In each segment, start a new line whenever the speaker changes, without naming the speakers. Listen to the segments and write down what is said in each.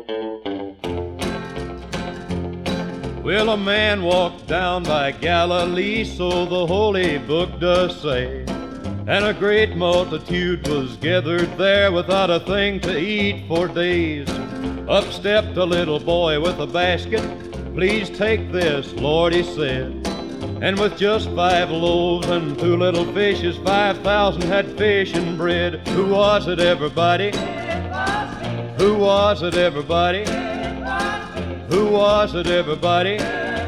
Well, a man walked down by Galilee, so the holy book does say, and a great multitude was gathered there without a thing to eat for days. Up stepped a little boy with a basket. "Please take this, Lord," he said. And with just 5 loaves and 2 little fishes, 5,000 had fish and bread. Who was it, everybody? Who was it, everybody? Who was it, everybody?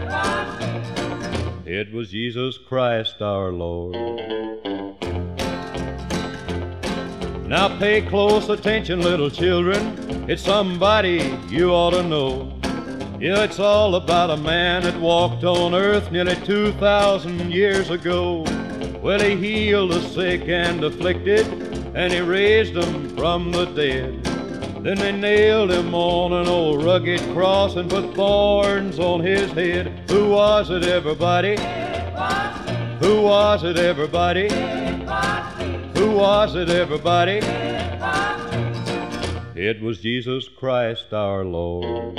It was Jesus Christ our Lord. Now pay close attention, little children. It's somebody you ought to know. Yeah, it's all about a man that walked on earth nearly 2,000 years ago. Well, he healed the sick and afflicted, and he raised them from the dead. Then they nailed him on an old rugged cross and put thorns on his head. Who was it, everybody? Who was it, everybody? Who was it, everybody? It was Jesus Christ our Lord.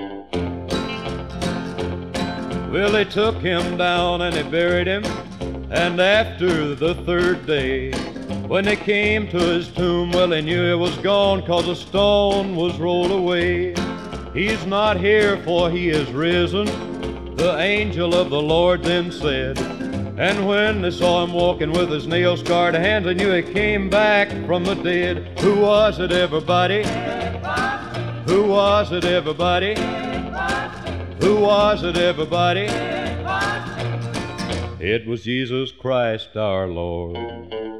Well, they took him down and they buried him, and after the 3rd day, when they came to his tomb, well, they knew it was gone, 'cause a stone was rolled away. "He's not here, for he is risen," the angel of the Lord then said. And when they saw him walking with his nail-scarred hands, they knew he came back from the dead. Who was it, everybody? Who was it, everybody? Who was it, everybody? It was Jesus Christ our Lord.